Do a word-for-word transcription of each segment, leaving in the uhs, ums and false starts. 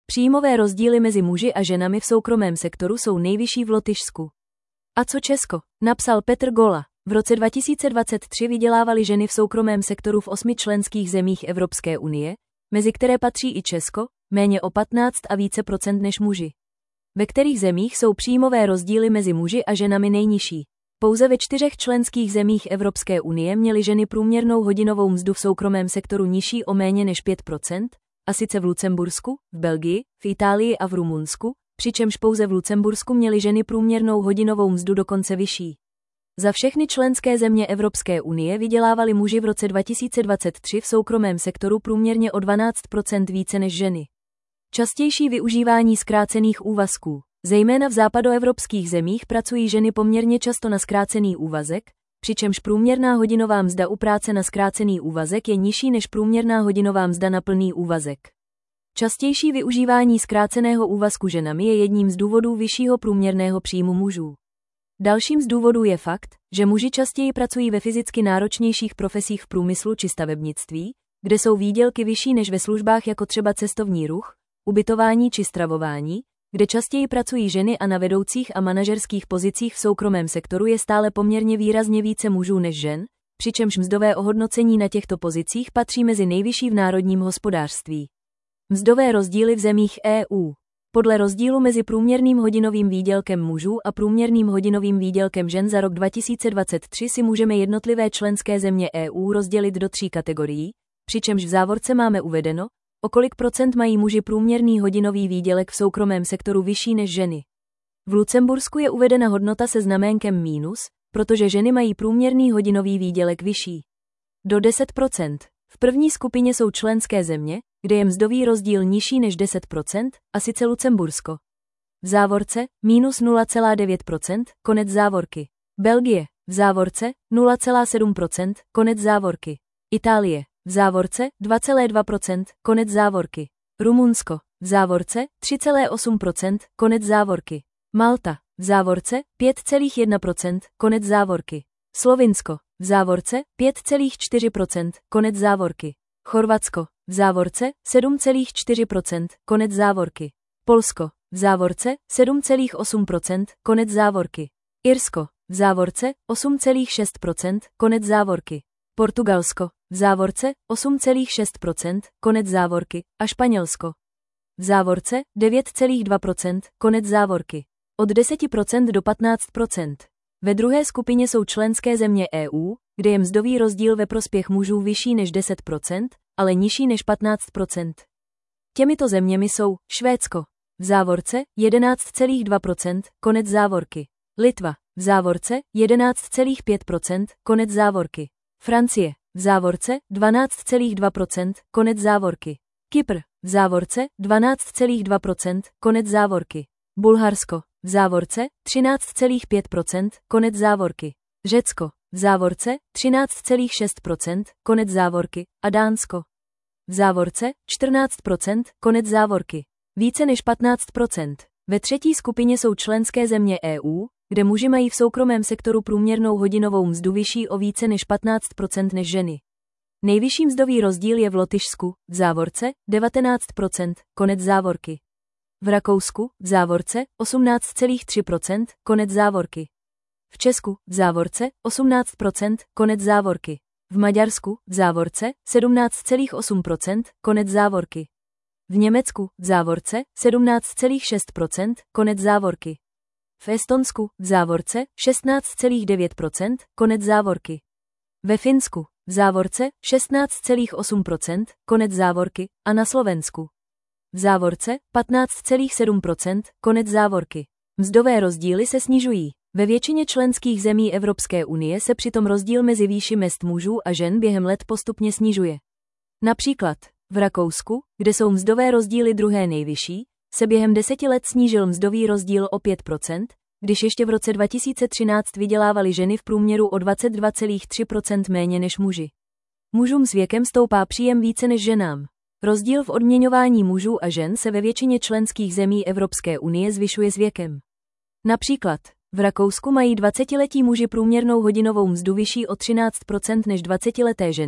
Příjmové rozdíly mezi muži a ženami v soukromém sektoru jsou nejvyšší v Lotyšsku. A co Česko? Napsal Petr Gola. V roce dva tisíce dvacet tři vydělávaly ženy v soukromém sektoru v osmi členských zemích Evropské unie, mezi které patří i Česko, méně o patnáct a více procent než muži. Ve kterých zemích jsou příjmové rozdíly mezi muži a ženami nejnižší? Pouze ve čtyřech členských zemích Evropské unie měly ženy průměrnou hodinovou mzdu v soukromém sektoru nižší o méně než pět procent, a sice v Lucembursku, v Belgii, v Itálii a v Rumunsku, přičemž pouze v Lucembursku měly ženy průměrnou hodinovou mzdu dokonce vyšší. Za všechny členské země Evropské unie vydělávali muži v roce dva tisíce dvacet tři v soukromém sektoru průměrně o dvanáct procent více než ženy. Častější využívání zkrácených úvazků. Zejména v západoevropských zemích pracují ženy poměrně často na zkrácený úvazek, přičemž průměrná hodinová mzda u práce na zkrácený úvazek je nižší než průměrná hodinová mzda na plný úvazek. Častější využívání zkráceného úvazku ženami je jedním z důvodů vyššího průměrného příjmu mužů. Dalším z důvodů je fakt, že muži častěji pracují ve fyzicky náročnějších profesích v průmyslu či stavebnictví, kde jsou výdělky vyšší než ve službách jako třeba cestovní ruch, ubytování či stravování, kde častěji pracují ženy, a na vedoucích a manažerských pozicích v soukromém sektoru je stále poměrně výrazně více mužů než žen, přičemž mzdové ohodnocení na těchto pozicích patří mezi nejvyšší v národním hospodářství. Mzdové rozdíly v zemích E U. Podle rozdílu mezi průměrným hodinovým výdělkem mužů a průměrným hodinovým výdělkem žen za rok dva tisíce dvacet tři si můžeme jednotlivé členské země E U rozdělit do tří kategorií, přičemž v závorce máme uvedeno, o kolik procent mají muži průměrný hodinový výdělek v soukromém sektoru vyšší než ženy. V Lucembursku je uvedena hodnota se znaménkem mínus, protože ženy mají průměrný hodinový výdělek vyšší. Do deset procent. V první skupině jsou členské země, kde je mzdový rozdíl nižší než deset procent, a sice Lucembursko. V závorce mínus nula celá devět procent, konec závorky. Belgie, v závorce nula celá sedm procent, konec závorky. Itálie, v závorce dva celá dva procenta, konec závorky. Rumunsko, v závorce tři celá osm procenta, konec závorky. Malta, v závorce pět celá jedna procenta, konec závorky. Slovinsko, v závorce pět celá čtyři procenta, konec závorky. Chorvatsko, v závorce sedm celá čtyři procenta, konec závorky. Polsko, v závorce sedm celá osm procenta, konec závorky. Irsko, v závorce osm celá šest procenta, konec závorky. Portugalsko, v závorce osm celá šest procenta, konec závorky, a Španělsko. V závorce devět celá dva procenta, konec závorky. Od deset procent do patnáct procent. Ve druhé skupině jsou členské země E U, kde je mzdový rozdíl ve prospěch mužů vyšší než deset procent, ale nižší než patnáct procent. Těmito zeměmi jsou Švédsko, v závorce jedenáct celá dva procenta, konec závorky. Litva, v závorce jedenáct celá pět procenta, konec závorky. Francie, v závorce dvanáct celá dva procenta, konec závorky. Kypr, v závorce dvanáct celá dva procenta, konec závorky. Bulharsko, v závorce třináct celá pět procenta, konec závorky. Řecko, v závorce třináct celá šest procenta, konec závorky, a Dánsko. V závorce čtrnáct procent, konec závorky. Více než patnáct procent. Ve třetí skupině jsou členské země E U, kde muži mají v soukromém sektoru průměrnou hodinovou mzdu vyšší o více než patnáct procent než ženy. Nejvyšší mzdový rozdíl je v Lotyšsku, v závorce devatenáct procent, konec závorky. V Rakousku, v závorce osmnáct celá tři procenta, konec závorky. V Česku, v závorce osmnáct procent, konec závorky. V Maďarsku, v závorce sedmnáct celá osm procenta, konec závorky. V Německu, v závorce sedmnáct celá šest procenta, konec závorky. V Estonsku, v závorce šestnáct celá devět procenta, konec závorky. Ve Finsku, v závorce šestnáct celá osm procenta, konec závorky, a na Slovensku. V závorce patnáct celá sedm procenta, konec závorky. Mzdové rozdíly se snižují. Ve většině členských zemí Evropské unie se přitom rozdíl mezi výši mezd mužů a žen během let postupně snižuje. Například v Rakousku, kde jsou mzdové rozdíly druhé nejvyšší, se během deseti let snížil mzdový rozdíl o pět procent, když ještě v roce dva tisíce třináct vydělávaly ženy v průměru o dvacet dva celá tři procenta méně než muži. Mužům s věkem stoupá příjem více než ženám. Rozdíl v odměňování mužů a žen se ve většině členských zemí Evropské unie zvyšuje s věkem. Například v Rakousku mají dvacetiletí muži průměrnou hodinovou mzdu vyšší o třináct procent než dvacetileté ženy,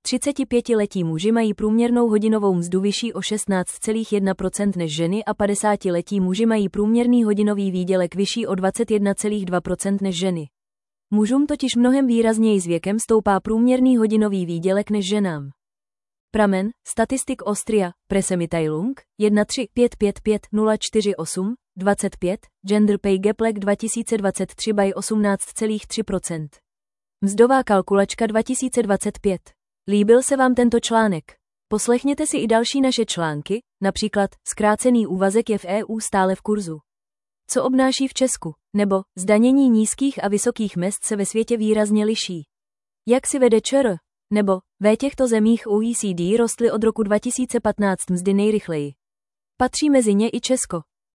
třicetipětiletí muži mají průměrnou hodinovou mzdu vyšší o šestnáct celá jedna procenta než ženy a padesátiletí muži mají průměrný hodinový výdělek vyšší o dvacet jedna celá dva procenta než ženy. Mužům totiž mnohem výrazněji s věkem stoupá průměrný hodinový výdělek než ženám. Pramen, Statistik Austria, Pressemitteilung, jedna tři pět pět pět nula čtyři osm dvacet pět, Gender Pay Gap dva tisíce dvacet tři by osmnáct celá tři procenta. Mzdová kalkulačka dva tisíce dvacet pět. Líbil se vám tento článek? Poslechněte si i další naše články, například Zkrácený úvazek je v E U stále v kurzu. Co obnáší v Česku? Nebo zdanění nízkých a vysokých mezd se ve světě výrazně liší. Jak si vede ČR? Nebo ve těchto zemích O E C D rostly od roku dva tisíce patnáct mzdy nejrychleji. Patří mezi ně i Česko.